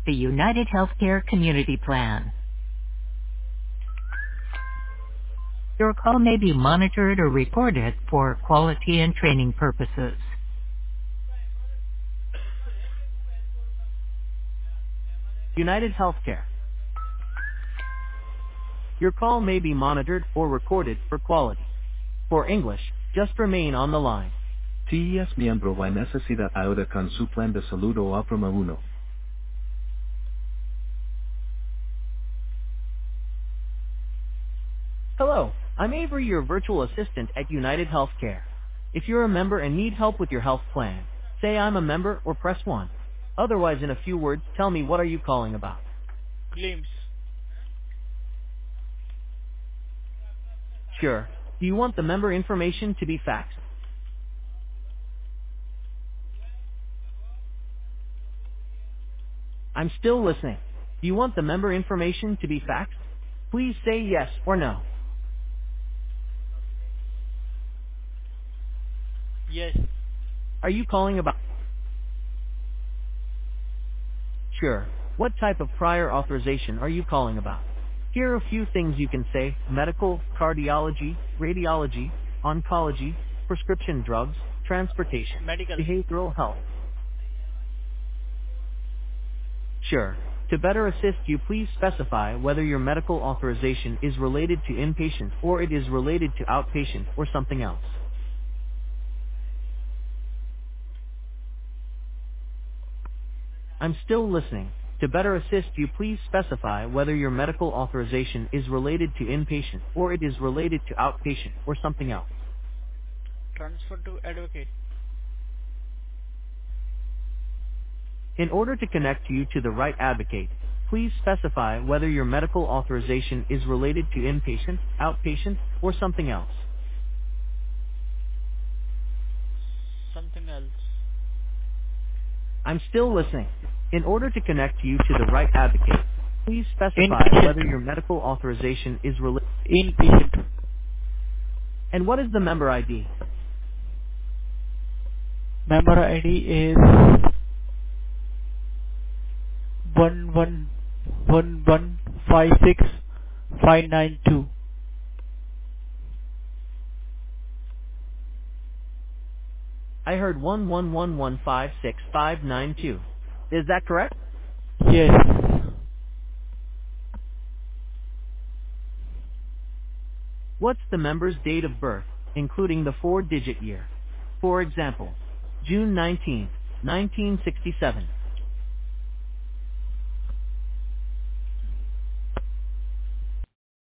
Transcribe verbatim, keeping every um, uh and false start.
the United Healthcare Community Plan. Your call may be monitored or recorded for quality and training purposes. United Healthcare. Your call may be monitored or recorded for quality. For English, just remain on the line. Si es miembro o hay necesidad ahora con su plan de salud o oprima uno. Hello, I'm Avery, your virtual assistant at United Healthcare. If you're a member and need help with your health plan, say I'm a member or press one. Otherwise, in a few words, tell me what are you calling about. Claims. Sure. Do you want the member information to be faxed? I'm still listening. Do you want the member information to be faxed? Please say yes or no. Yes. Are you calling about? Sure. What type of prior authorization are you calling about? Here are a few things you can say: medical, cardiology, radiology, oncology, prescription drugs, transportation, Medical. behavioral health. Sure. To better assist you, please specify whether your medical authorization is related to inpatient or it is related to outpatient or something else. I'm still listening. To better assist you, please specify whether your medical authorization is related to inpatient or it is related to outpatient or something else. Transfer to advocate. In order to connect you to the right advocate, please specify whether your medical authorization is related to inpatient, outpatient, or something else. Something else. I'm still listening. In order to connect you to the right advocate, please specify whether your Inpatient. medical authorization is related. Inpatient. And what is the member I D? Member I D is one one one one five six five nine two. I heard one one one one five six five nine two. Is that correct? Yes. What's the member's date of birth, including the four-digit year? For example, June nineteenth, nineteen sixty-seven.